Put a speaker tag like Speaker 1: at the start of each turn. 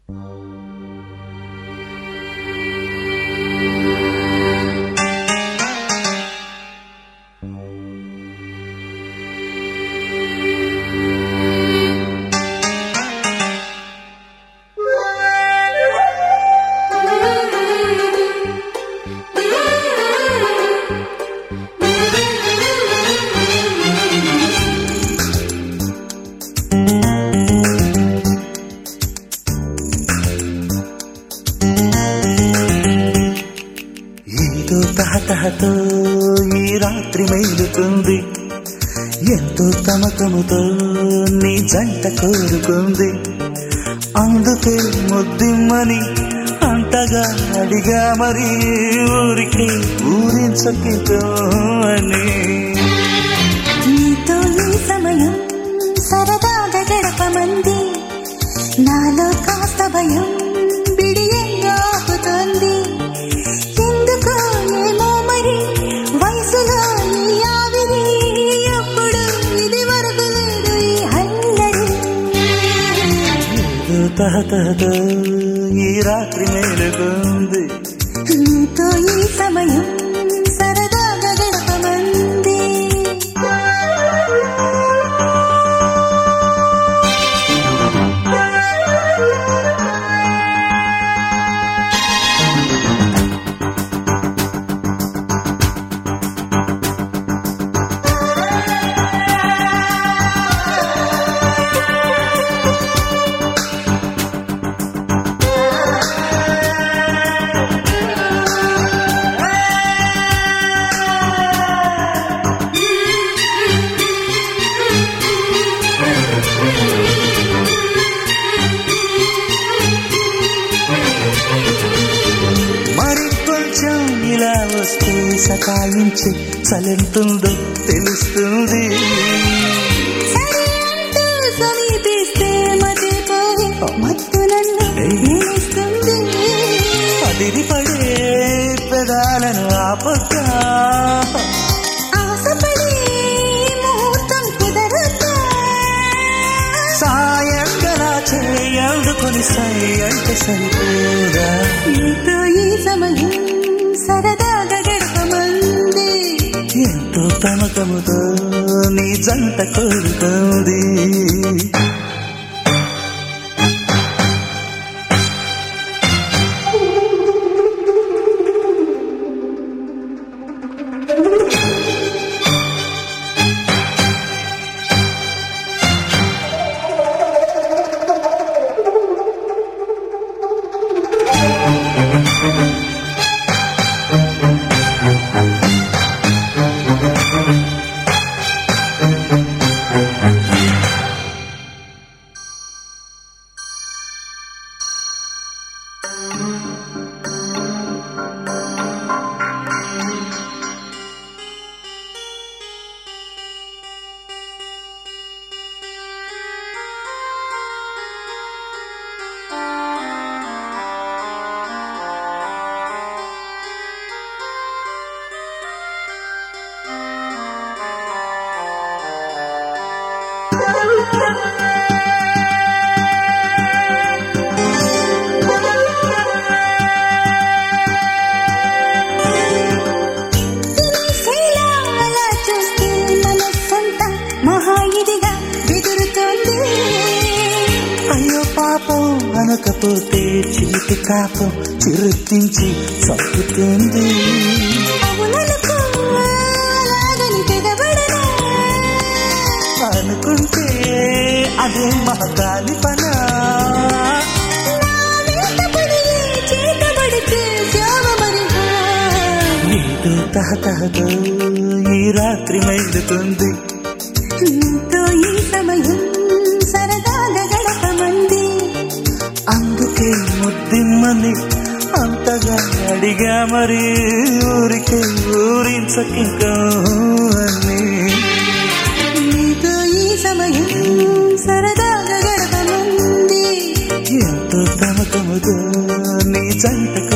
Speaker 1: తహతహతో ఈ రాత్రి మేలుకుంది, ఎంతో తమకముతో నీ జంట కోరుకుంది. అందుకే ముద్దిమ్మని అంతగా అడిగా, మరి ఊరికి ఊరించకితో అని.
Speaker 2: నీతో ఈ సమయం సరదాగా గడపమంది, నాలో కాస్త భయం బిడియంగా ఆపుతోంది. ఎందుకో ఏమో మరి వయసులో ఈ ఆవిరి, ఎప్పుడు ఇది వరకు లేదు ఈ హల్లరి.
Speaker 1: తహతహతో ఈ రాత్రి మేలుకుంది,
Speaker 2: నీతో ఈ సమయం సరదాగా గడపమంది.
Speaker 1: మరి కొంచెం ఇలా వస్తే సతాయించి చలెంతుందో తెలుస్తుంది.
Speaker 2: సమీపిస్తే మతిపోయి మత్తు నన్ను నిలుస్తుంది.
Speaker 1: అదిరి పడే పెదాలను ఆపొద్దా,
Speaker 2: ఆశపడి ముహూర్తం కుదరదా,
Speaker 1: సాయంగా చేయందుకొని సై అంటే సరిపోదా.
Speaker 2: నీతో ఈ సమయం సరదాగా గడపమంది,
Speaker 1: ఎంతో తమకముతో నీ జంట కోరుతుంది. అయ్యో పాపం అనకపోతే చిలిపి కాపం చిరుతించి చంపుతుంది. అనుకుంటే అదే మహగాలి పనా, ఏదో తహతహతో ఈ రాత్రి మేలుకుంది,
Speaker 2: నీతో ఈ సమయం సరదాగా గడపమంది.
Speaker 1: అందుకే ముద్దిమ్మని అంతగా అడిగా, మరి ఊరికే ఊరించకింకా అని.
Speaker 2: నీతో ఈ సమయం సరదాగా గడపమంది,
Speaker 1: ఎంతో తమకముతో నీ జంట